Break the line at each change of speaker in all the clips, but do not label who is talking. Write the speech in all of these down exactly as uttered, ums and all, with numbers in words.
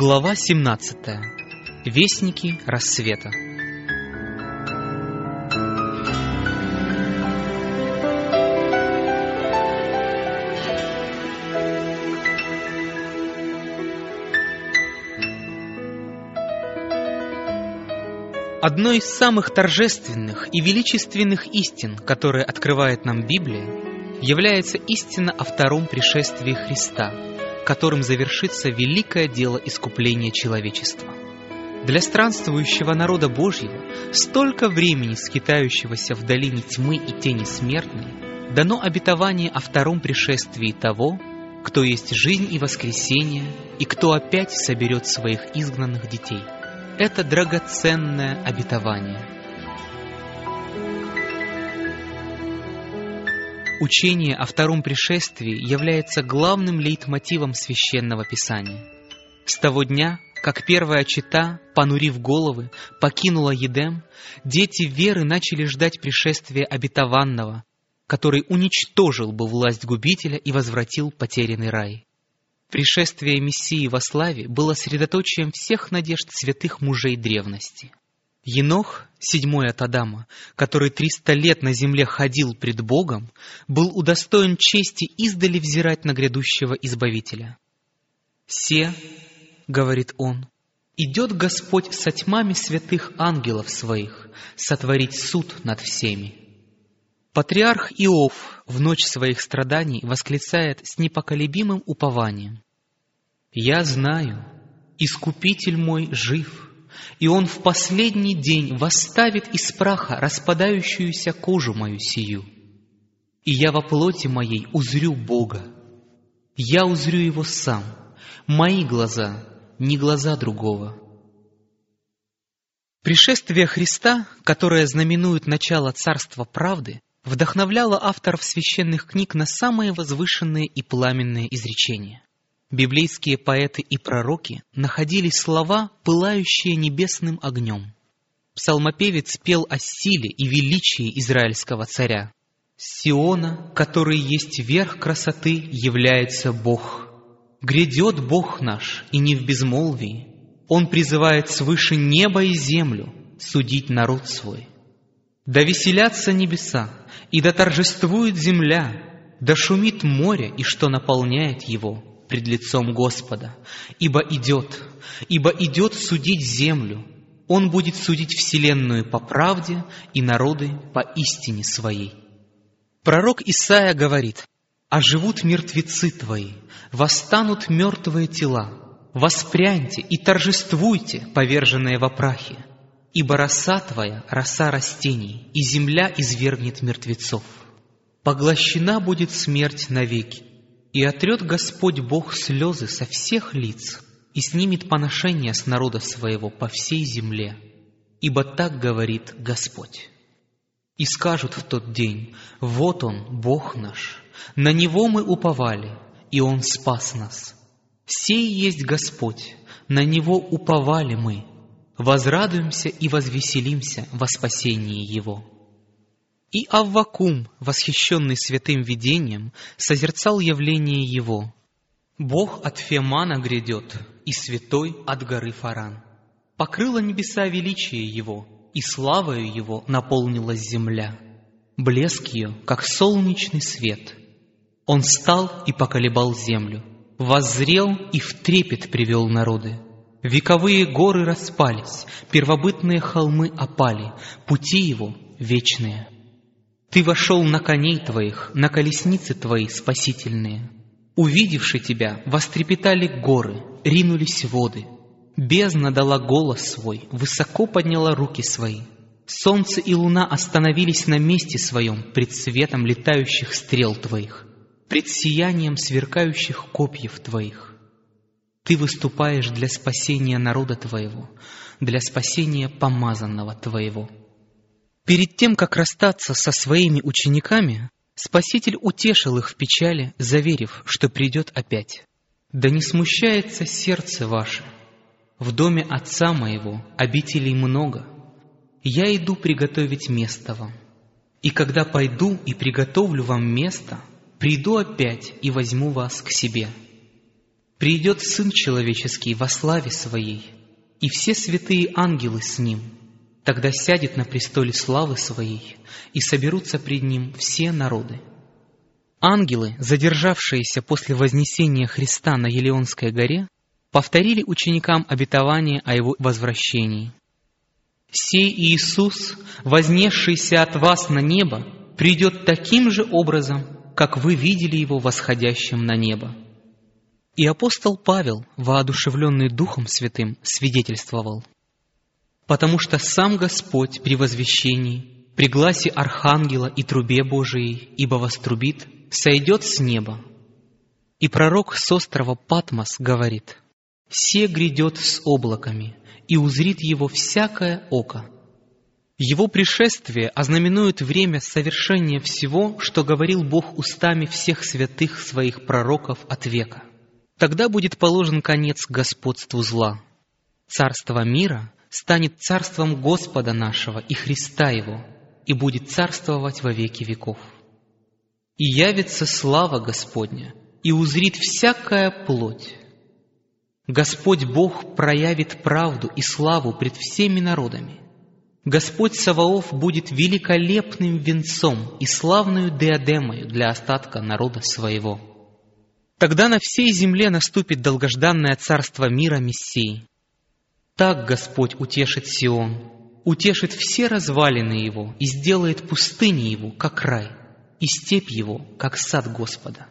Глава семнадцатая. Вестники рассвета. Одной из самых торжественных и величественных истин, которые открывает нам Библия, является истина о втором пришествии Христа, которым завершится великое дело искупления человечества. Для странствующего народа Божьего, столько времени скитающегося в долине тьмы и тени смертной, дано обетование о втором пришествии того, кто есть жизнь и воскресение, и кто опять соберет своих изгнанных детей. Это драгоценное обетование. Учение о втором пришествии является главным лейтмотивом Священного Писания. С того дня, как первая чета, понурив головы, покинула Едем, дети веры начали ждать пришествия обетованного, который уничтожил бы власть губителя и возвратил потерянный рай. Пришествие Мессии во славе было средоточием всех надежд святых мужей древности. Енох, седьмой от Адама, который триста лет на земле ходил пред Богом, был удостоен чести издали взирать на грядущего Избавителя. «Се, — говорит он, — идет Господь со тьмами святых ангелов своих сотворить суд над всеми». Патриарх Иов в ночь своих страданий восклицает с непоколебимым упованием: «Я знаю, Искупитель мой жив, и Он в последний день восставит из праха распадающуюся кожу мою сию. И я во плоти моей узрю Бога. Я узрю Его сам, мои глаза, не глаза другого». Пришествие Христа, которое знаменует начало Царства Правды, вдохновляло авторов священных книг на самые возвышенные и пламенные изречения. Библейские поэты и пророки находили слова, пылающие небесным огнем. Псалмопевец пел о силе и величии израильского царя. «С Сиона, который есть верх красоты, является Бог. Грядет Бог наш, и не в безмолвии. Он призывает свыше небо и землю судить народ свой. Да веселятся небеса, и да торжествует земля, да шумит море, и что наполняет его пред лицом Господа. Ибо идет, ибо идет судить землю. Он будет судить вселенную по правде и народы по истине своей». Пророк Исаия говорит: «Оживут мертвецы твои, восстанут мертвые тела. Воспряньте и торжествуйте, поверженные во прахе. Ибо роса твоя — роса растений, и земля извергнет мертвецов. Поглощена будет смерть навеки, и отрет Господь Бог слезы со всех лиц, и снимет поношение с народа своего по всей земле. Ибо так говорит Господь. И скажут в тот день: вот Он, Бог наш, на Него мы уповали, и Он спас нас. Сей есть Господь, на Него уповали мы. Возрадуемся и возвеселимся во спасении Его». И Аввакум, восхищенный святым видением, созерцал явление Его. «Бог от Фемана грядет, и святой от горы Фаран. Покрыло небеса величие Его, и славою Его наполнилась земля. Блеск Ее, как солнечный свет. Он стал и поколебал землю, воззрел и в трепет привел народы. Вековые горы распались, первобытные холмы опали, пути Его вечные. Ты вошел на коней Твоих, на колесницы Твои спасительные. Увидевши Тебя, вострепетали горы, ринулись воды. Бездна дала голос свой, высоко подняла руки свои. Солнце и луна остановились на месте своем пред светом летающих стрел Твоих, пред сиянием сверкающих копьев Твоих. Ты выступаешь для спасения народа Твоего, для спасения помазанного Твоего». Перед тем, как расстаться со своими учениками, Спаситель утешил их в печали, заверив, что придет опять. «Да не смущается сердце ваше. В доме Отца моего обителей много. Я иду приготовить место вам. И когда пойду и приготовлю вам место, приду опять и возьму вас к себе. придет Сын Человеческий во славе Своей, и все святые ангелы с Ним. Тогда сядет на престоле славы Своей, и соберутся пред Ним все народы. Ангелы, задержавшиеся после вознесения Христа на Елеонской горе, повторили ученикам обетование о Его возвращении. «Сей Иисус, вознесшийся от вас на небо, придет таким же образом, как вы видели Его восходящим на небо». И апостол Павел, воодушевленный Духом Святым, свидетельствовал: «Потому что сам Господь при возвещении, при гласе Архангела и трубе Божией, ибо вострубит, сойдет с неба». И пророк с острова Патмос говорит: «Се грядет с облаками, и узрит Его всякое око». Его пришествие ознаменует время совершения всего, что говорил Бог устами всех святых Своих пророков от века. Тогда будет положен конец господству зла. Царство мира станет царством Господа нашего и Христа Его, и будет царствовать во веки веков. И явится слава Господня, и узрит всякая плоть. Господь Бог проявит правду и славу пред всеми народами. Господь Саваоф будет великолепным венцом и славною диадемою для остатка народа своего. Тогда на всей земле наступит долгожданное царство мира Мессии. Так Господь утешит Сион, утешит все развалины его и сделает пустыни его, как рай, и степь его, как сад Господа.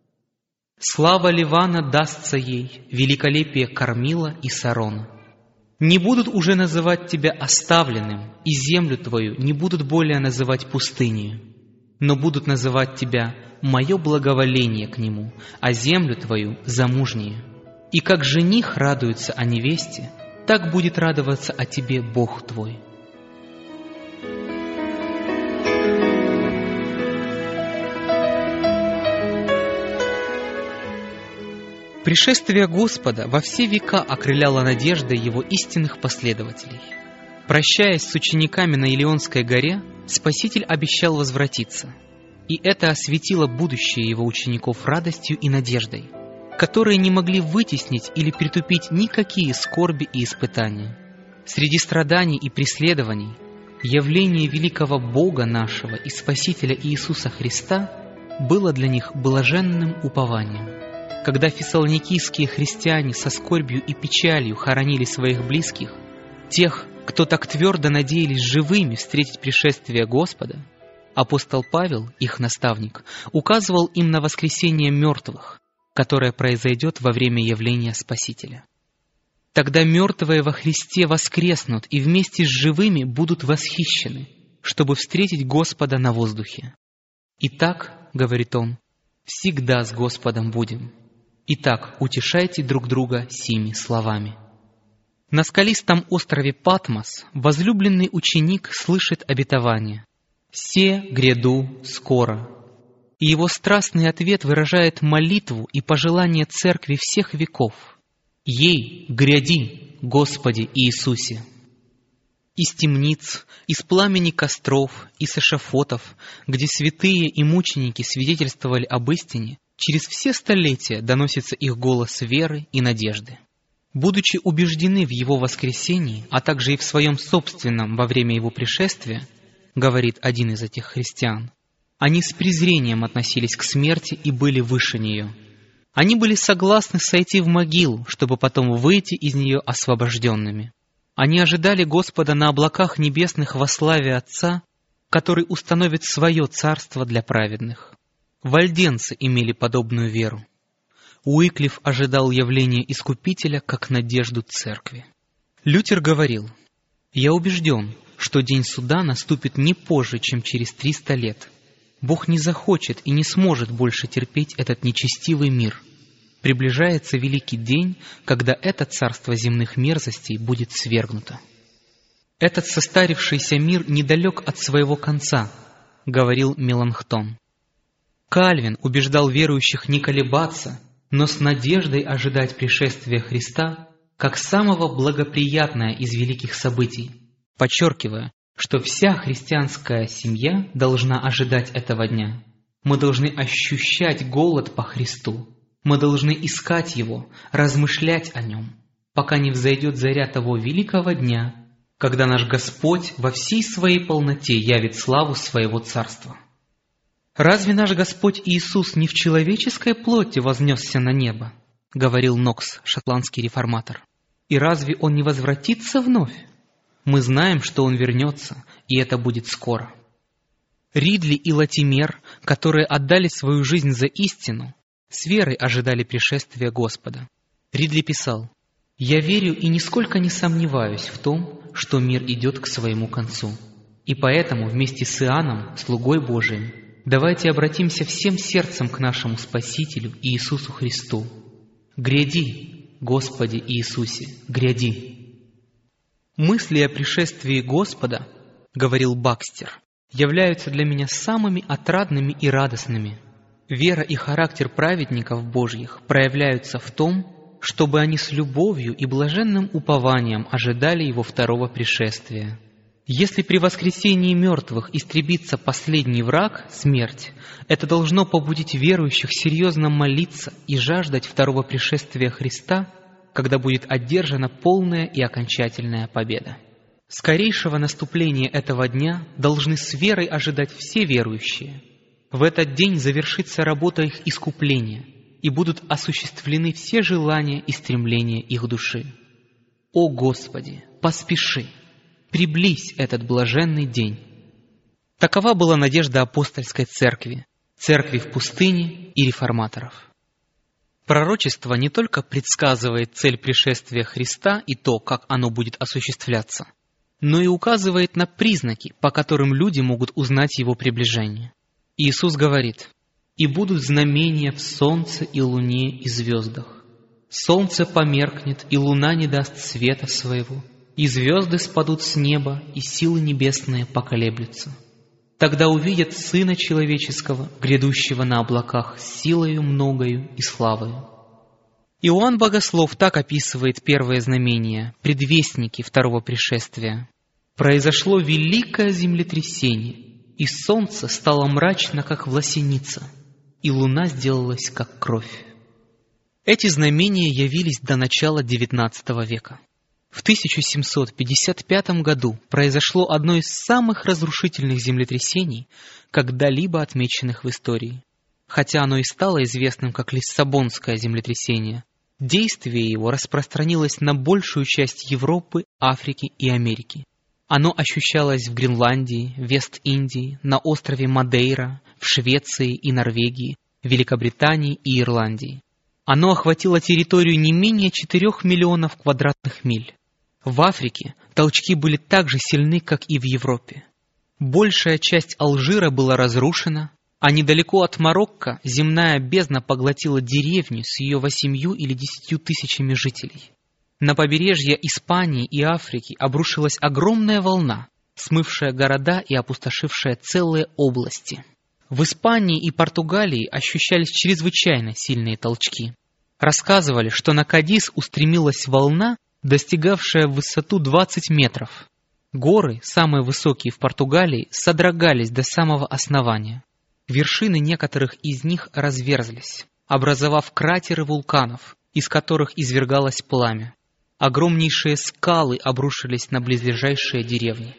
Слава Ливана дастся ей, великолепие Кармила и Сарона. Не будут уже называть тебя оставленным, и землю твою не будут более называть пустынею, но будут называть тебя мое благоволение к нему, а землю твою замужнее. И как жених радуется о невесте, так будет радоваться о тебе Бог твой». Пришествие Господа во все века окрыляло надеждой Его истинных последователей. Прощаясь с учениками на Елеонской горе, Спаситель обещал возвратиться, и это осветило будущее Его учеников радостью и надеждой, которые не могли вытеснить или притупить никакие скорби и испытания. Среди страданий и преследований явление великого Бога нашего и Спасителя Иисуса Христа было для них блаженным упованием. Когда фессалоникийские христиане со скорбью и печалью хоронили своих близких, тех, кто так твердо надеялись живыми встретить пришествие Господа, апостол Павел, их наставник, указывал им на воскресение мертвых, которое произойдет во время явления Спасителя. Тогда мертвые во Христе воскреснут и вместе с живыми будут восхищены, чтобы встретить Господа на воздухе. «Итак, — говорит он, — всегда с Господом будем. Итак, утешайте друг друга сими словами». На скалистом острове Патмос возлюбленный ученик слышит обетование: «Се гряду скоро». И его страстный ответ выражает молитву и пожелание Церкви всех веков: «Ей гряди, Господи Иисусе». Из темниц, из пламени костров, из эшафотов, где святые и мученики свидетельствовали об истине, через все столетия доносится их голос веры и надежды. Будучи убеждены в Его воскресении, а также и в своем собственном во время Его пришествия, говорит один из этих христиан, они с презрением относились к смерти и были выше нее. Они были согласны сойти в могилу, чтобы потом выйти из нее освобожденными. Они ожидали Господа на облаках небесных во славе Отца, который установит свое царство для праведных. Вальденцы имели подобную веру. Уиклиф ожидал явления Искупителя как надежду Церкви. Лютер говорил: «Я убежден, что день суда наступит не позже, чем через триста лет. Бог не захочет и не сможет больше терпеть этот нечестивый мир. Приближается великий день, когда это царство земных мерзостей будет свергнуто». «Этот состарившийся мир недалек от своего конца», — говорил Меланхтон. Кальвин убеждал верующих не колебаться, но с надеждой ожидать пришествия Христа как самого благоприятное из великих событий, подчеркивая, что вся христианская семья должна ожидать этого дня. Мы должны ощущать голод по Христу. Мы должны искать Его, размышлять о Нем, пока не взойдет заря того великого дня, когда наш Господь во всей своей полноте явит славу Своего Царства. «Разве наш Господь Иисус не в человеческой плоти вознесся на небо?» — говорил Нокс, шотландский реформатор. «И разве Он не возвратится вновь? Мы знаем, что Он вернется, и это будет скоро». Ридли и Латимер, которые отдали свою жизнь за истину, с верой ожидали пришествия Господа. Ридли писал: «Я верю и нисколько не сомневаюсь в том, что мир идет к своему концу. И поэтому вместе с Иоанном, слугой Божиим, давайте обратимся всем сердцем к нашему Спасителю Иисусу Христу. Гряди, Господи Иисусе, гряди». «Мысли о пришествии Господа, — говорил Бакстер, — являются для меня самыми отрадными и радостными. Вера и характер праведников Божьих проявляются в том, чтобы они с любовью и блаженным упованием ожидали Его второго пришествия. Если при воскресении мертвых истребится последний враг, смерть, это должно побудить верующих серьезно молиться и жаждать второго пришествия Христа, когда будет одержана полная и окончательная победа. Скорейшего наступления этого дня должны с верой ожидать все верующие. В этот день завершится работа их искупления, и будут осуществлены все желания и стремления их души. О Господи, поспеши! Приблизь этот блаженный день. Такова была надежда апостольской церкви, церкви в пустыне и реформаторов. Пророчество не только предсказывает цель пришествия Христа и то, как оно будет осуществляться, но и указывает на признаки, по которым люди могут узнать его приближение. Иисус говорит: «И будут знамения в солнце и луне и звездах. Солнце померкнет, и луна не даст света своего, и звезды спадут с неба, и силы небесные поколеблются. Тогда увидят Сына Человеческого, грядущего на облаках, с силою многою и славою». Иоанн Богослов так описывает первое знамение, предвестники второго пришествия. «Произошло великое землетрясение, и солнце стало мрачно, как власеница, и луна сделалась, как кровь». Эти знамения явились до начала девятнадцатого века. В тысяча семьсот пятьдесят пятом году произошло одно из самых разрушительных землетрясений, когда-либо отмеченных в истории. Хотя оно и стало известным как Лиссабонское землетрясение, действие его распространилось на большую часть Европы, Африки и Америки. Оно ощущалось в Гренландии, Вест-Индии, на острове Мадейра, в Швеции и Норвегии, Великобритании и Ирландии. Оно охватило территорию не менее четырех миллионов квадратных миль. В Африке толчки были так же сильны, как и в Европе. Большая часть Алжира была разрушена, а недалеко от Марокко земная бездна поглотила деревню с ее восемью или десятью тысячами жителей. На побережье Испании и Африки обрушилась огромная волна, смывшая города и опустошившая целые области. В Испании и Португалии ощущались чрезвычайно сильные толчки. Рассказывали, что на Кадис устремилась волна, достигавшая в высоту двадцать метров. Горы, самые высокие в Португалии, содрогались до самого основания. Вершины некоторых из них разверзлись, образовав кратеры вулканов, из которых извергалось пламя. Огромнейшие скалы обрушились на близлежащие деревни.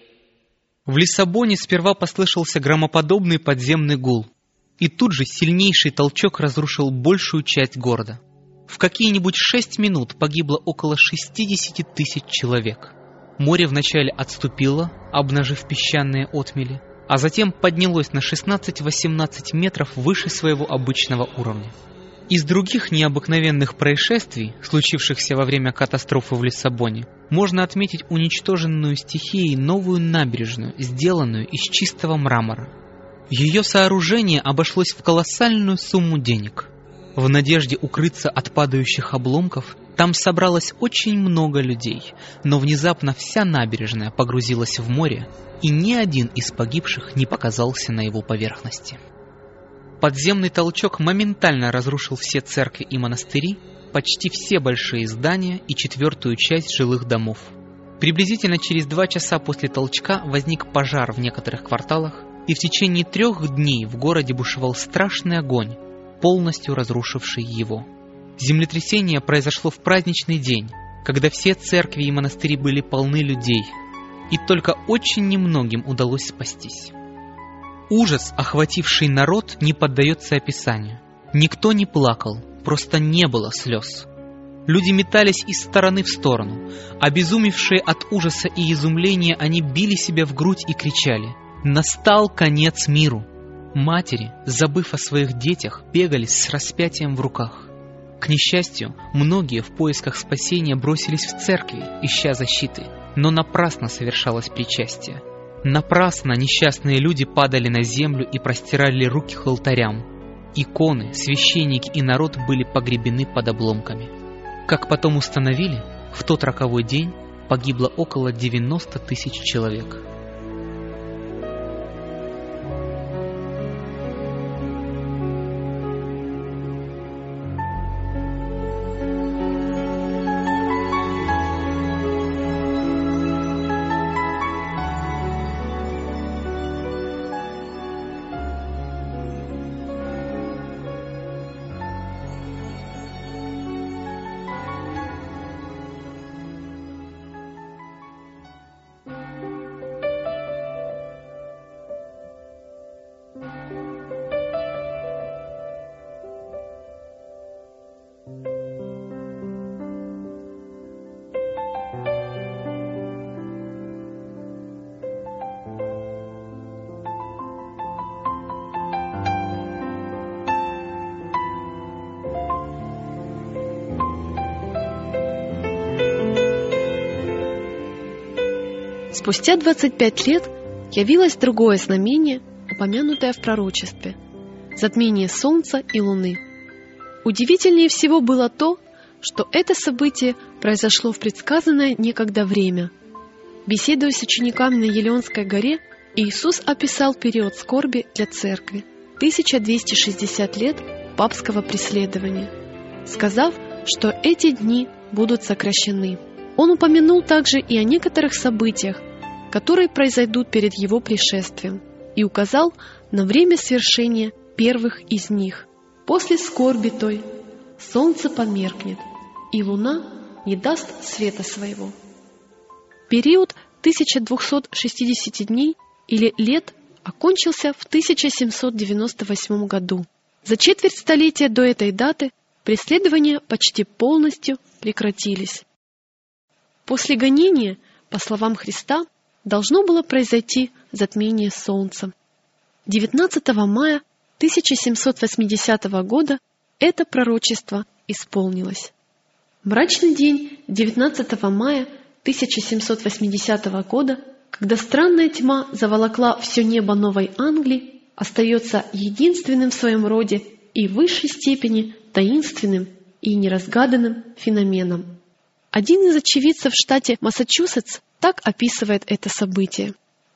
В Лиссабоне сперва послышался громоподобный подземный гул, и тут же сильнейший толчок разрушил большую часть города. В какие-нибудь шесть минут погибло около шестидесяти тысяч человек. Море вначале отступило, обнажив песчаные отмели, а затем поднялось на шестнадцать-восемнадцать метров выше своего обычного уровня. Из других необыкновенных происшествий, случившихся во время катастрофы в Лиссабоне, можно отметить уничтоженную стихией новую набережную, сделанную из чистого мрамора. Ее сооружение обошлось в колоссальную сумму денег. В надежде укрыться от падающих обломков, там собралось очень много людей, но внезапно вся набережная погрузилась в море, и ни один из погибших не показался на его поверхности. Подземный толчок моментально разрушил все церкви и монастыри, почти все большие здания и четвертую часть жилых домов. Приблизительно через два часа после толчка возник пожар в некоторых кварталах, и в течение трех дней в городе бушевал страшный огонь, полностью разрушивший его. Землетрясение произошло в праздничный день, когда все церкви и монастыри были полны людей, и только очень немногим удалось спастись. Ужас, охвативший народ, не поддается описанию. Никто не плакал, просто не было слез. Люди метались из стороны в сторону. Обезумевшие от ужаса и изумления, они били себя в грудь и кричали: «Настал конец миру!» Матери, забыв о своих детях, бегали с распятием в руках. К несчастью, многие в поисках спасения бросились в церкви, ища защиты, но напрасно совершалось причастие. Напрасно несчастные люди падали на землю и простирали руки к алтарям. Иконы, священники и народ были погребены под обломками. Как потом установили, в тот роковой день погибло около девяноста тысяч человек.
Спустя двадцать пять лет явилось другое знамение, упомянутое в пророчестве – затмение Солнца и Луны. Удивительнее всего было то, что это событие произошло в предсказанное некогда время. Беседуя с учениками на Елеонской горе, Иисус описал период скорби для Церкви – тысяча двести шестьдесят лет папского преследования, сказав, что эти дни будут сокращены. Он упомянул также и о некоторых событиях, которые произойдут перед Его пришествием, и указал на время свершения первых из них. После скорби той солнце померкнет, и луна не даст света своего. Период тысяча двести шестьдесят дней или лет окончился в тысяча семьсот девяносто восьмом году. За четверть столетия до этой даты преследования почти полностью прекратились. После гонения, по словам Христа, должно было произойти затмение Солнца. девятнадцатого мая тысяча семьсот восьмидесятого года это пророчество исполнилось. Мрачный день девятнадцатого мая тысяча семьсот восьмидесятого года, когда странная тьма заволокла все небо Новой Англии, остается единственным в своем роде и в высшей степени таинственным и неразгаданным феноменом. Один из очевидцев в штате Массачусетс так описывает это событие.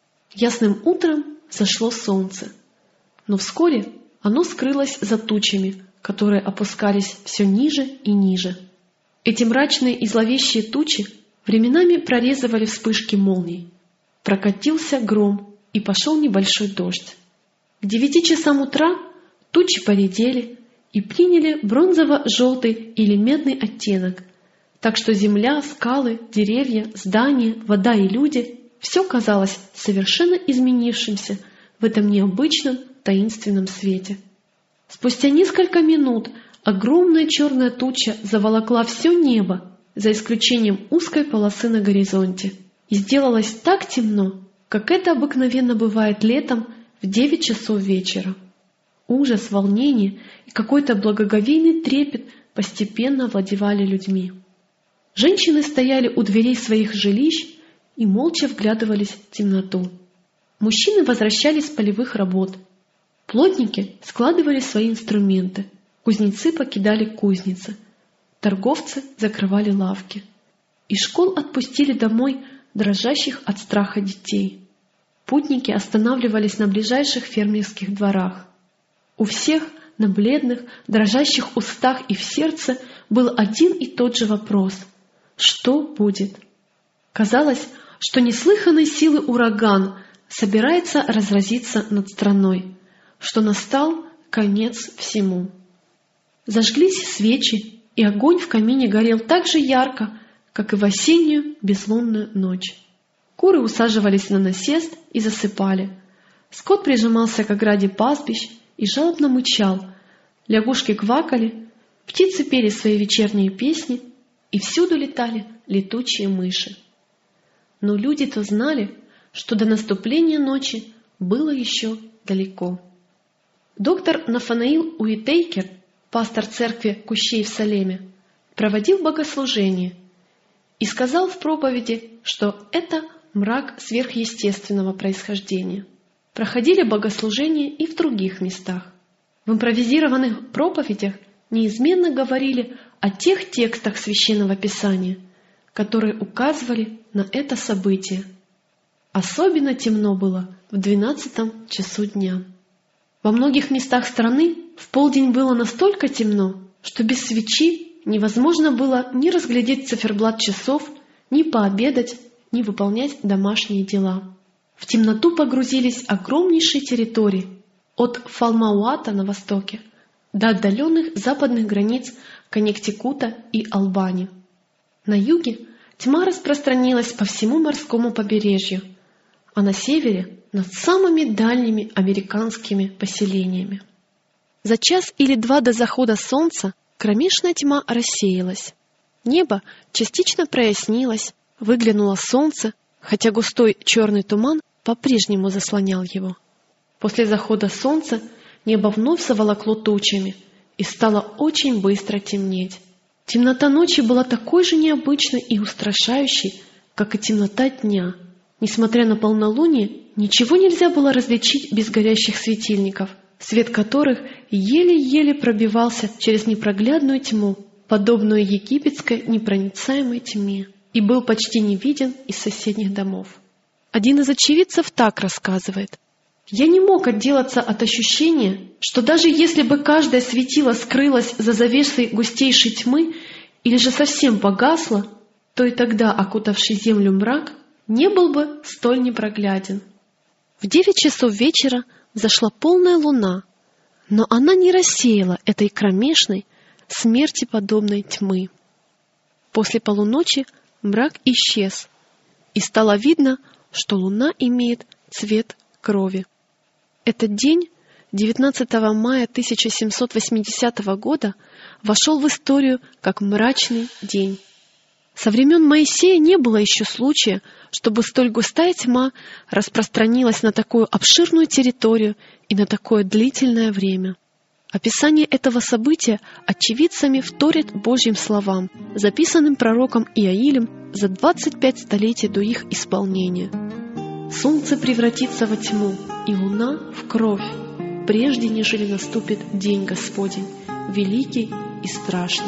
Ясным утром зашло солнце, но вскоре оно скрылось за тучами, которые опускались все ниже и ниже. Эти мрачные и зловещие тучи временами прорезывали вспышки молний. Прокатился гром, и пошел небольшой дождь. К девяти часам утра тучи поредели и приняли бронзово-желтый или медный оттенок, так что земля, скалы, деревья, здания, вода и люди — все казалось совершенно изменившимся в этом необычном таинственном свете. Спустя несколько минут огромная черная туча заволокла все небо, за исключением узкой полосы на горизонте, и сделалось так темно, как это обыкновенно бывает летом в девять часов вечера. Ужас, волнение и какой-то благоговейный трепет постепенно овладевали людьми. Женщины стояли у дверей своих жилищ и молча вглядывались в темноту. Мужчины возвращались с полевых работ. Плотники складывали свои инструменты. Кузнецы покидали кузницы. Торговцы закрывали лавки. Из школ отпустили домой дрожащих от страха детей. Путники останавливались на ближайших фермерских дворах. У всех на бледных, дрожащих устах и в сердце был один и тот же вопрос: что будет? Казалось, что неслыханной силы ураган собирается разразиться над страной, что настал конец всему. Зажглись свечи, и огонь в камине горел так же ярко, как и в осеннюю безлунную ночь. Куры усаживались на насест и засыпали. Скот прижимался к ограде пастбищ и жалобно мычал. Лягушки квакали, птицы пели свои вечерние песни, и всюду летали летучие мыши. Но люди-то знали, что до наступления ночи было еще далеко. Доктор Нафанаил Уитейкер, пастор церкви Кущей в Салеме, проводил богослужение и сказал в проповеди, что это мрак сверхъестественного происхождения. Проходили богослужения и в других местах. В импровизированных проповедях неизменно говорили о тех текстах Священного Писания, которые указывали на это событие. Особенно темно было в двенадцатом часу дня. Во многих местах страны в полдень было настолько темно, что без свечи невозможно было ни разглядеть циферблат часов, ни пообедать, ни выполнять домашние дела. В темноту погрузились огромнейшие территории, от Фалмауата на востоке до отдаленных западных границ Коннектикута и Албани. На юге тьма распространилась по всему морскому побережью, а на севере — над самыми дальними американскими поселениями. За час или два до захода солнца кромешная тьма рассеялась. Небо частично прояснилось, выглянуло солнце, хотя густой черный туман по-прежнему заслонял его. После захода солнца небо вновь заволокло тучами и стало очень быстро темнеть. Темнота ночи была такой же необычной и устрашающей, как и темнота дня. Несмотря на полнолуние, ничего нельзя было различить без горящих светильников, свет которых еле-еле пробивался через непроглядную тьму, подобную египетской непроницаемой тьме, и был почти не виден из соседних домов. Один из очевидцев так рассказывает: «Я не мог отделаться от ощущения, что даже если бы каждое светило скрылось за завесой густейшей тьмы или же совсем погасло, то и тогда окутавший землю мрак не был бы столь непрогляден». В девять часов вечера взошла полная луна, но она не рассеяла этой кромешной, смерти подобной тьмы. После полуночи мрак исчез, и стало видно, что луна имеет цвет крови. Этот день, девятнадцатого мая тысяча семьсот восьмидесятого года, вошел в историю как мрачный день. Со времен Моисея не было еще случая, чтобы столь густая тьма распространилась на такую обширную территорию и на такое длительное время. Описание этого события очевидцами вторит Божьим словам, записанным пророком Иаилем за двадцать пять столетий до их исполнения. «Солнце превратится во тьму, и луна в кровь, прежде нежели наступит день Господень, великий и страшный».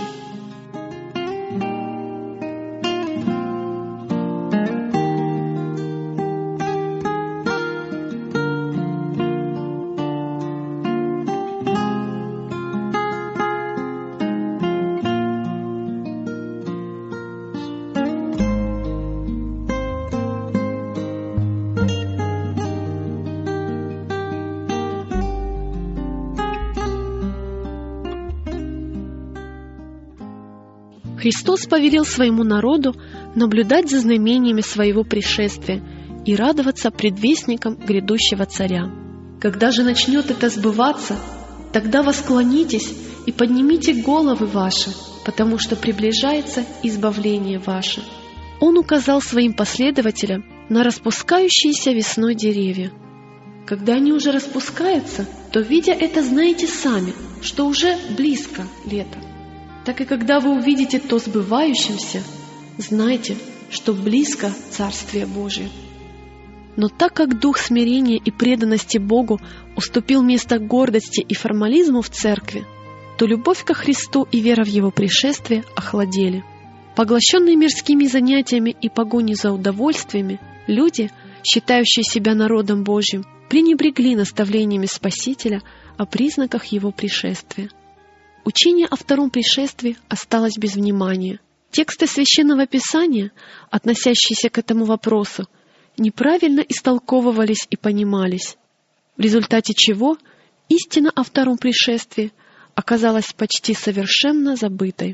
Христос повелел своему народу наблюдать за знамениями своего пришествия и радоваться предвестникам грядущего царя. Когда же начнет это сбываться, тогда восклонитесь и поднимите головы ваши, потому что приближается избавление ваше. Он указал своим последователям на распускающиеся весной деревья. Когда они уже распускаются, то, видя это, знаете сами, что уже близко лето. Так и когда вы увидите то сбывающимся, знайте, что близко Царствие Божие. Но так как дух смирения и преданности Богу уступил место гордости и формализму в церкви, то любовь ко Христу и вера в Его пришествие охладели. Поглощенные мирскими занятиями и погоней за удовольствиями, люди, считающие себя народом Божьим, пренебрегли наставлениями Спасителя о признаках Его пришествия. Учение о втором пришествии осталось без внимания. Тексты Священного Писания, относящиеся к этому вопросу, неправильно истолковывались и понимались, в результате чего истина о втором пришествии оказалась почти совершенно забытой.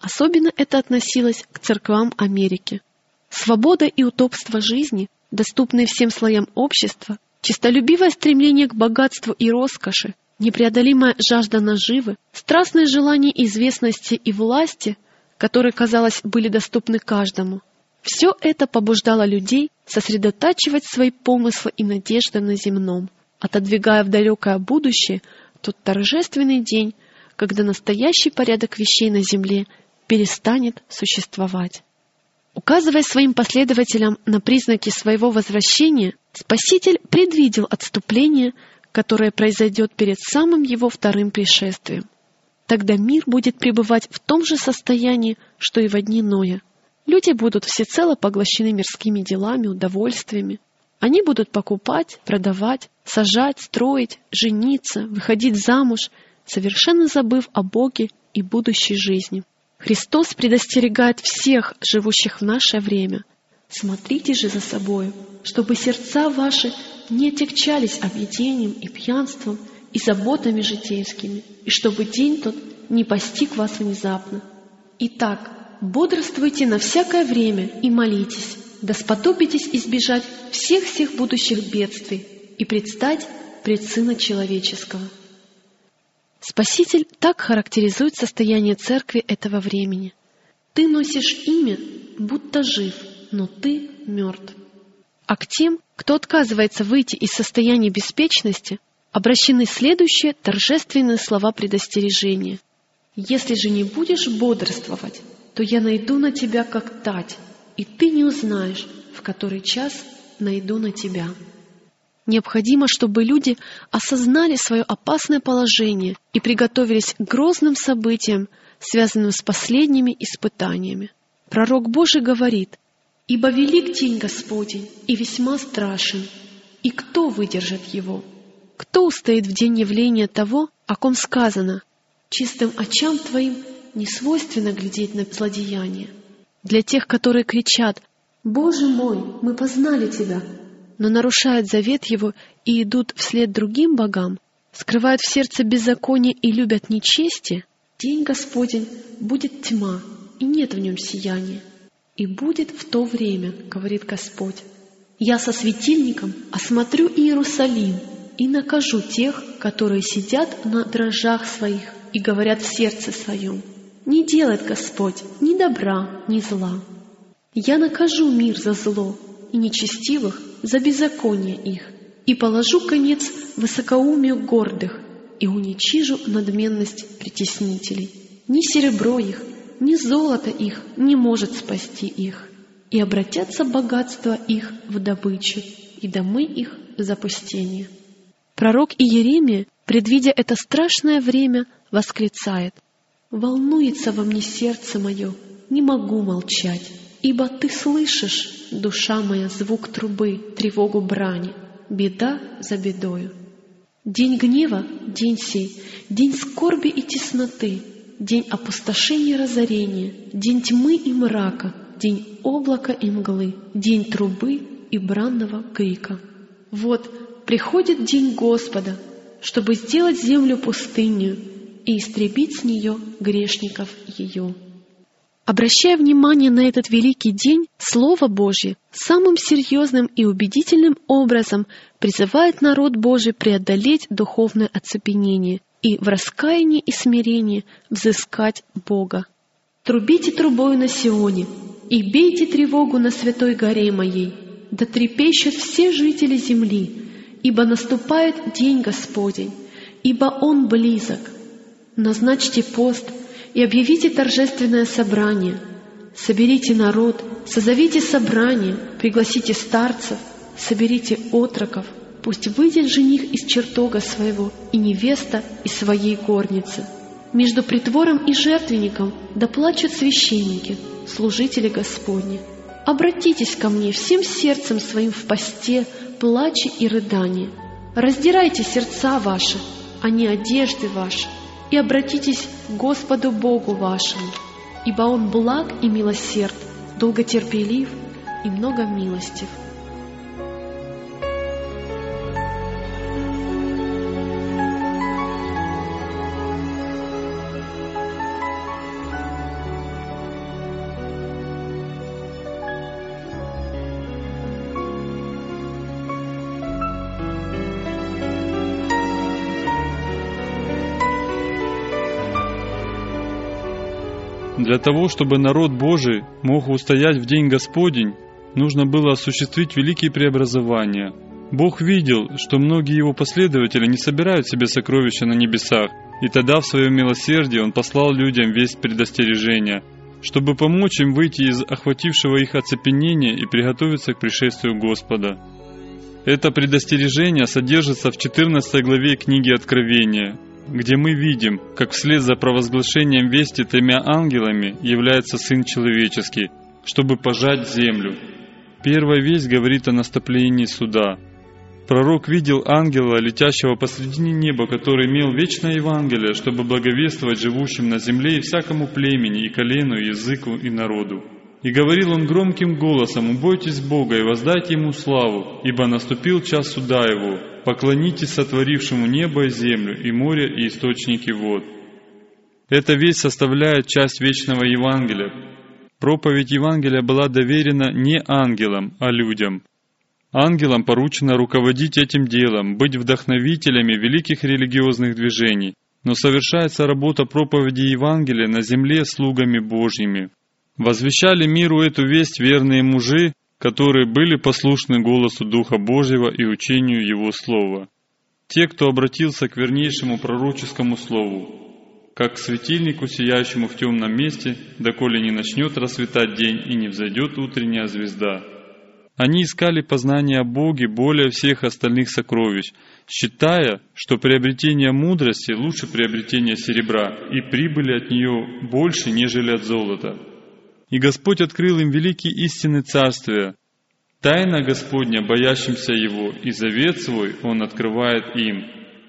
Особенно это относилось к церквам Америки. Свобода и удобство жизни, доступные всем слоям общества, честолюбивое стремление к богатству и роскоши, непреодолимая жажда наживы, страстное желание известности и власти, которые, казалось, были доступны каждому, все это побуждало людей сосредотачивать свои помыслы и надежды на земном, отодвигая в далекое будущее тот торжественный день, когда настоящий порядок вещей на земле перестанет существовать. Указывая своим последователям на признаки своего возвращения, Спаситель предвидел отступление, которое произойдет перед самым его вторым пришествием. Тогда мир будет пребывать в том же состоянии, что и во дни Ноя. Люди будут всецело поглощены мирскими делами, удовольствиями. Они будут покупать, продавать, сажать, строить, жениться, выходить замуж, совершенно забыв о Боге и будущей жизни. Христос предостерегает всех, живущих в наше время. «Смотрите же за собою, чтобы сердца ваши не отягчались объедением и пьянством и заботами житейскими, и чтобы день тот не постиг вас внезапно. Итак, бодрствуйте на всякое время и молитесь, да сподобитесь избежать всех-всех будущих бедствий и предстать пред Сына Человеческого». Спаситель так характеризует состояние церкви этого времени. «Ты носишь имя, будто жив, но ты мертв». А к тем, кто отказывается выйти из состояния беспечности, обращены следующие торжественные слова предостережения. «Если же не будешь бодрствовать, то я найду на тебя как тать, и ты не узнаешь, в который час найду на тебя». Необходимо, чтобы люди осознали свое опасное положение и приготовились к грозным событиям, связанным с последними испытаниями. Пророк Божий говорит: «Ибо велик день Господень и весьма страшен, и кто выдержит его? Кто устоит в день явления того, о ком сказано: чистым очам твоим не свойственно глядеть на злодеяние?» Для тех, которые кричат: «Боже мой, мы познали Тебя», но нарушают завет Его и идут вслед другим богам, скрывают в сердце беззаконие и любят нечестие, день Господень будет тьма, и нет в нем сияния. И будет в то время, говорит Господь, я со светильником осмотрю Иерусалим и накажу тех, которые сидят на дрожжах своих и говорят в сердце своем: не делает Господь ни добра, ни зла. Я накажу мир за зло и нечестивых за беззаконие их, и положу конец высокоумию гордых, и уничижу надменность притеснителей. Ни серебро их, ни золото их не может спасти их, и обратятся богатства их в добычу, и домы их в запустение. Пророк Иеремия, предвидя это страшное время, восклицает: «Волнуется во мне сердце мое, не могу молчать, ибо ты слышишь, душа моя, звук трубы, тревогу брани, беда за бедою. День гнева, день сей, день скорби и тесноты, день опустошения и разорения, день тьмы и мрака, день облака и мглы, день трубы и бранного крика. Вот приходит день Господа, чтобы сделать землю пустынью и истребить с нее грешников ее». Обращая внимание на этот великий день, Слово Божье самым серьезным и убедительным образом призывает народ Божий преодолеть духовное оцепенение и в раскаянии и смирении взыскать Бога. «Трубите трубою на Сионе и бейте тревогу на святой горе моей, да трепещут все жители земли, ибо наступает день Господень, ибо Он близок. Назначьте пост и объявите торжественное собрание. Соберите народ, созовите собрание, пригласите старцев, соберите отроков. Пусть выйдет жених из чертога своего и невеста из своей горницы. Между притвором и жертвенником да плачут священники, служители Господни. Обратитесь ко мне всем сердцем своим в посте, плаче и рыдании. Раздирайте сердца ваши, а не одежды ваши, и обратитесь к Господу Богу вашему, ибо Он благ и милосерд, долготерпелив и много милостив».
Для того, чтобы народ Божий мог устоять в день Господень, нужно было осуществить великие преобразования. Бог видел, что многие Его последователи не собирают себе сокровища на небесах, и тогда в своем милосердии Он послал людям весть предостережения, чтобы помочь им выйти из охватившего их оцепенения и приготовиться к пришествию Господа. Это предостережение содержится в четырнадцатой главе книги Откровения, где мы видим, как вслед за провозглашением вести тремя ангелами является Сын Человеческий, чтобы пожать землю. Первая весть говорит о наступлении суда. Пророк видел ангела, летящего посредине неба, который имел вечное Евангелие, чтобы благовествовать живущим на земле и всякому племени, и колену, и языку, и народу. И говорил он громким голосом: «Убойтесь Бога и воздайте Ему славу, ибо наступил час суда Его. Поклонитесь сотворившему небо и землю, и море, и источники вод». Эта весть составляет часть вечного Евангелия. Проповедь Евангелия была доверена не ангелам, а людям. Ангелам поручено руководить этим делом, быть вдохновителями великих религиозных движений, но совершается работа проповеди Евангелия на земле слугами Божьими. Возвещали миру эту весть верные мужи, которые были послушны голосу Духа Божьего и учению Его Слова. Те, кто обратился к вернейшему пророческому слову, как к светильнику, сияющему в темном месте, доколе не начнет расцветать день и не взойдет утренняя звезда. Они искали познания о Боге более всех остальных сокровищ, считая, что приобретение мудрости лучше приобретения серебра, и прибыли от нее больше, нежели от золота. И Господь открыл им великие истины Царствия. Тайна Господня, боящимся Его, и завет свой Он открывает им.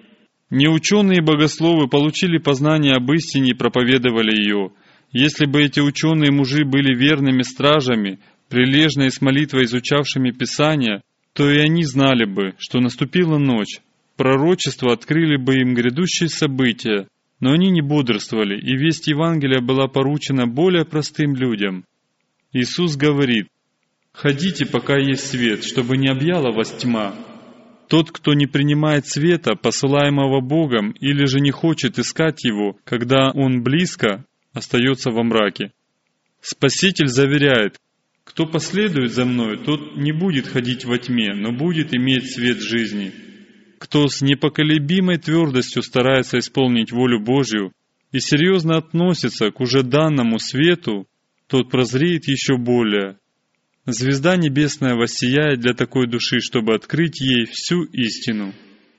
Неученые богословы получили познание об истине и проповедовали ее. Если бы эти ученые мужи были верными стражами, прилежно и с молитвой изучавшими Писания, то и они знали бы, что наступила ночь. Пророчества открыли бы им грядущие события, но они не бодрствовали, и весть Евангелия была поручена более простым людям. Иисус говорит: «Ходите, пока есть свет, чтобы не объяла вас тьма. Тот, кто не принимает света, посылаемого Богом, или же не хочет искать его, когда он близко, остается во мраке». Спаситель заверяет: «Кто последует за Мною, тот не будет ходить во тьме, но будет иметь свет жизни». Кто с непоколебимой твердостью старается исполнить волю Божью и серьезно относится к уже данному свету, тот прозреет еще более. Звезда небесная воссияет для такой души, чтобы открыть ей всю истину.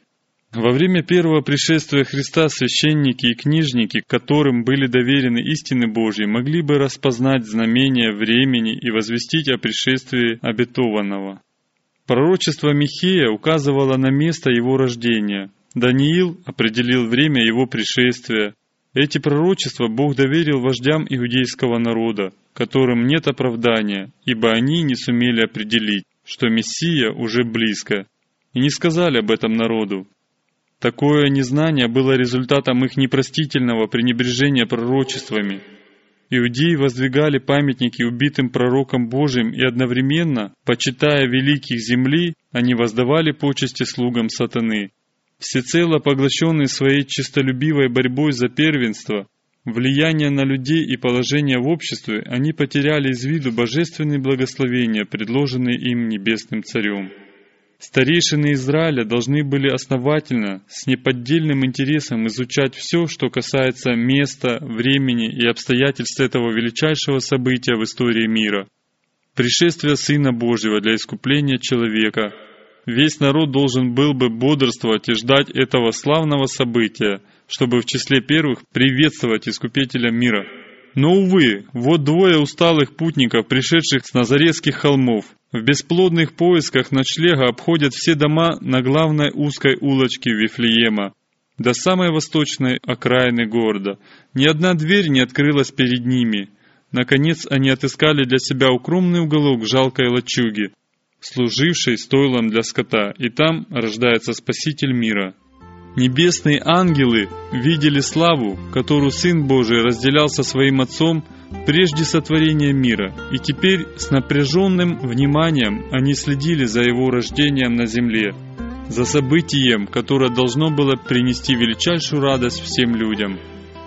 Во время первого пришествия Христа священники и книжники, которым были доверены истины Божьи, могли бы распознать знамения времени и возвестить о пришествии обетованного. Пророчество Михея указывало на место его рождения. Даниил определил время его пришествия. Эти пророчества Бог доверил вождям иудейского народа, которым нет оправдания, ибо они не сумели определить, что Мессия уже близко, и не сказали об этом народу. Такое незнание было результатом их непростительного пренебрежения пророчествами. Иудеи воздвигали памятники убитым пророкам Божьим и одновременно, почитая великих земли, они воздавали почести слугам сатаны. Всецело поглощенные своей честолюбивой борьбой за первенство, влияние на людей и положение в обществе, они потеряли из виду божественные благословения, предложенные им Небесным Царем. Старейшины Израиля должны были основательно, с неподдельным интересом изучать все, что касается места, времени и обстоятельств этого величайшего события в истории мира — пришествия Сына Божьего для искупления человека. Весь народ должен был бы бодрствовать и ждать этого славного события, чтобы в числе первых приветствовать Искупителя мира. Но, увы, вот двое усталых путников, пришедших с Назаретских холмов, в бесплодных поисках ночлега обходят все дома на главной узкой улочке Вифлеема, до самой восточной окраины города. Ни одна дверь не открылась перед ними. Наконец они отыскали для себя укромный уголок жалкой лачуги, служившей стойлом для скота, и там рождается Спаситель мира. Небесные ангелы видели славу, которую Сын Божий разделял со Своим Отцом прежде сотворения мира, и теперь с напряженным вниманием они следили за Его рождением на земле, за событием, которое должно было принести величайшую радость всем людям.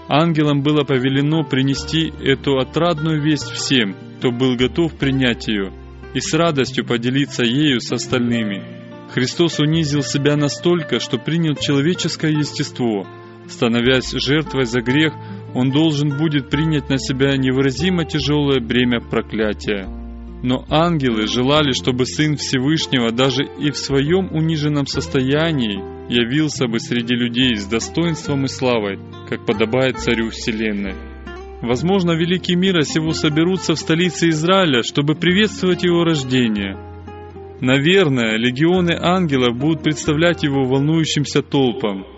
Ангелам было повелено принести эту отрадную весть всем, кто был готов принять ее, и с радостью поделиться ею с остальными. Христос унизил себя настолько, что принял человеческое естество. Становясь жертвой за грех, Он должен будет принять на себя невыразимо тяжелое бремя проклятия. Но ангелы желали, чтобы Сын Всевышнего даже и в своем униженном состоянии явился бы среди людей с достоинством и славой, как подобает Царю Вселенной. Возможно, великие мира сего соберутся в столице Израиля, чтобы приветствовать Его рождение. Наверное, легионы ангелов будут представлять Его волнующимся толпам.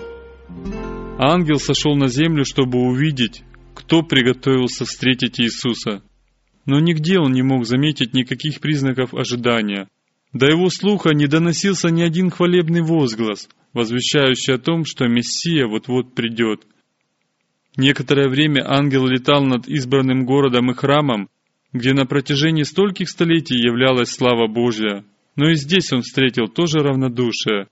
Ангел сошел на землю, чтобы увидеть, кто приготовился встретить Иисуса. Но нигде он не мог заметить никаких признаков ожидания. До его слуха не доносился ни один хвалебный возглас, возвещающий о том, что Мессия вот-вот придет. Некоторое время ангел летал над избранным городом и храмом, где на протяжении стольких столетий являлась слава Божья, но и здесь он встретил тоже равнодушие.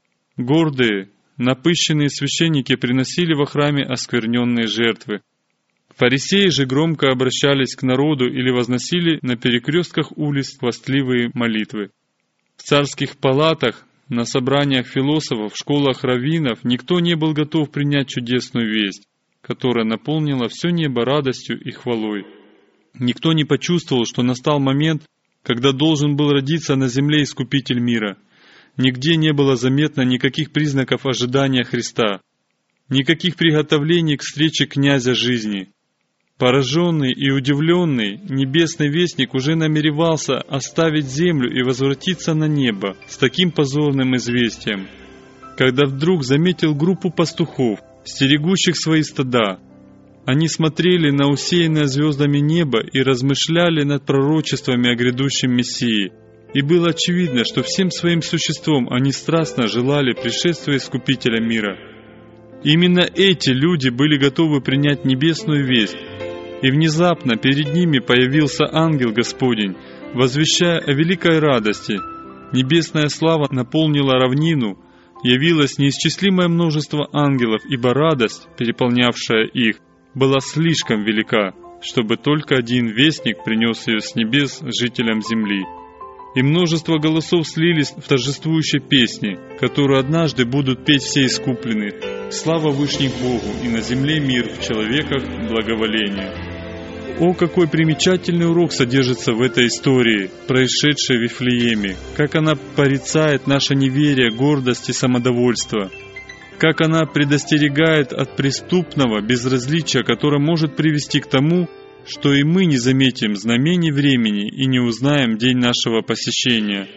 Гордые, напыщенные священники приносили во храме оскверненные жертвы. Фарисеи же громко обращались к народу или возносили на перекрестках улиц хвастливые молитвы. В царских палатах, на собраниях философов, в школах раввинов никто не был готов принять чудесную весть, которая наполнила все небо радостью и хвалой. Никто не почувствовал, что настал момент, когда должен был родиться на земле Искупитель мира. Нигде не было заметно никаких признаков ожидания Христа, никаких приготовлений к встрече князя жизни. Пораженный и удивленный, небесный вестник уже намеревался оставить землю и возвратиться на небо с таким позорным известием, когда вдруг заметил группу пастухов, стерегущих свои стада. Они смотрели на усеянное звездами небо и размышляли над пророчествами о грядущем Мессии, и было очевидно, что всем своим существом они страстно желали пришествия Искупителя мира. Именно эти люди были готовы принять небесную весть, и внезапно перед ними появился ангел Господень, возвещая о великой радости. Небесная слава наполнила равнину, явилось неисчислимое множество ангелов, ибо радость, переполнявшая их, была слишком велика, чтобы только один вестник принес ее с небес жителям земли. И множество голосов слились в торжествующей песне, которую однажды будут петь все искупленные. Слава Вышних Богу, и на земле мир, в человеках благоволение. О, какой примечательный урок содержится в этой истории, происшедшей в Вифлееме, как она порицает наше неверие, гордость и самодовольство, как она предостерегает от преступного безразличия, которое может привести к тому, что и мы не заметим знамений времени и не узнаем день нашего посещения.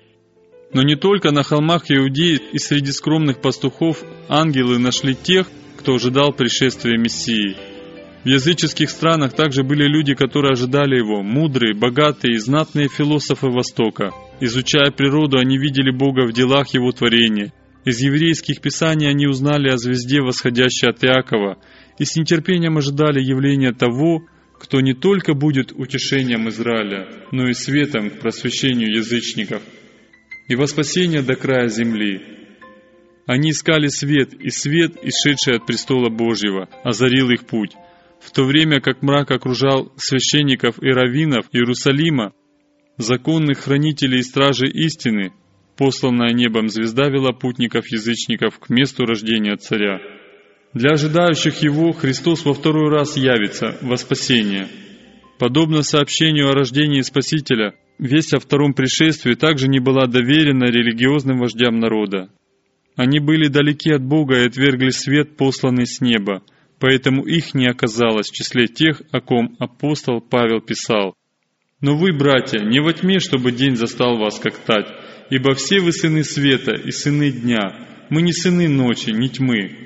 Но не только на холмах Иудеи и среди скромных пастухов ангелы нашли тех, кто ожидал пришествия Мессии. В языческих странах также были люди, которые ожидали Его, мудрые, богатые и знатные философы Востока. Изучая природу, они видели Бога в делах Его творения. Из еврейских писаний они узнали о звезде, восходящей от Иакова, и с нетерпением ожидали явления того, кто не только будет утешением Израиля, но и светом к просвещению язычников и во спасение до края земли. Они искали свет, и свет, исшедший от престола Божьего, озарил их путь, в то время как мрак окружал священников и раввинов Иерусалима, законных хранителей и стражей истины. Посланная небом звезда вела путников-язычников к месту рождения Царя. Для ожидающих Его Христос во второй раз явится во спасение. Подобно сообщению о рождении Спасителя, весть о втором пришествии также не была доверена религиозным вождям народа. Они были далеки от Бога и отвергли свет, посланный с неба, поэтому их не оказалось в числе тех, о ком апостол Павел писал: «Но вы, братья, не во тьме, чтобы день застал вас как тать, ибо все вы сыны света и сыны дня, мы не сыны ночи, не тьмы».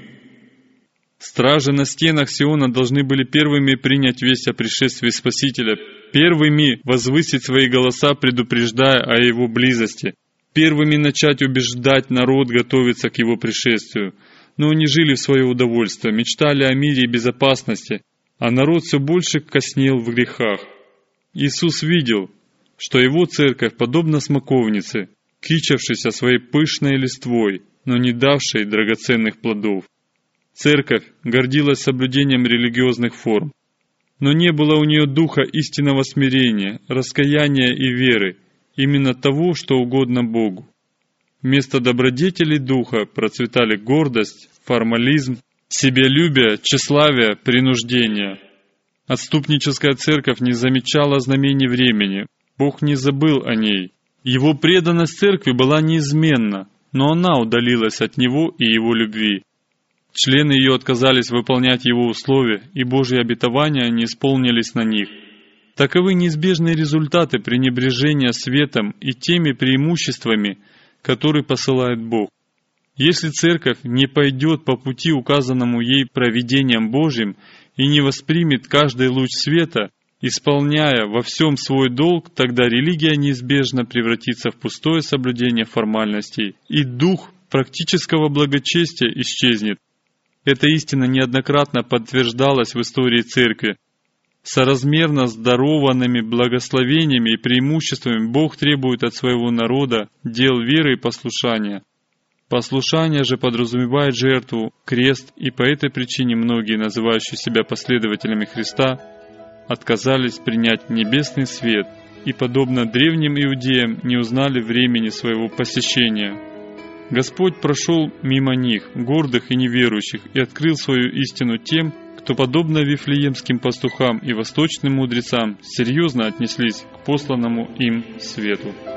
Стражи на стенах Сиона должны были первыми принять весть о пришествии Спасителя, первыми возвысить свои голоса, предупреждая о Его близости, первыми начать убеждать народ готовиться к Его пришествию. Но они жили в свое удовольствие, мечтали о мире и безопасности, а народ все больше коснел в грехах. Иисус видел, что Его церковь подобна смоковнице, кичавшейся своей пышной листвой, но не давшей драгоценных плодов. Церковь гордилась соблюдением религиозных форм, но не было у нее духа истинного смирения, раскаяния и веры, именно того, что угодно Богу. Вместо добродетелей духа процветали гордость, формализм, себялюбие, тщеславие, принуждение. Отступническая церковь не замечала знамений времени, Бог не забыл о ней. Его преданность церкви была неизменна, но она удалилась от Него и Его любви. Члены ее отказались выполнять Его условия, и Божьи обетования не исполнились на них. Таковы неизбежные результаты пренебрежения светом и теми преимуществами, которые посылает Бог. Если церковь не пойдет по пути, указанному ей провидением Божьим, и не воспримет каждый луч света, исполняя во всем свой долг, тогда религия неизбежно превратится в пустое соблюдение формальностей, и дух практического благочестия исчезнет. Эта истина неоднократно подтверждалась в истории Церкви. Соразмерно с дарованными благословениями и преимуществами Бог требует от своего народа дел веры и послушания. Послушание же подразумевает жертву, крест, и по этой причине многие, называющие себя последователями Христа, отказались принять небесный свет и, подобно древним иудеям, не узнали времени своего посещения. Господь прошел мимо них, гордых и неверующих, и открыл свою истину тем, кто, подобно вифлеемским пастухам и восточным мудрецам, серьезно отнеслись к посланному им свету.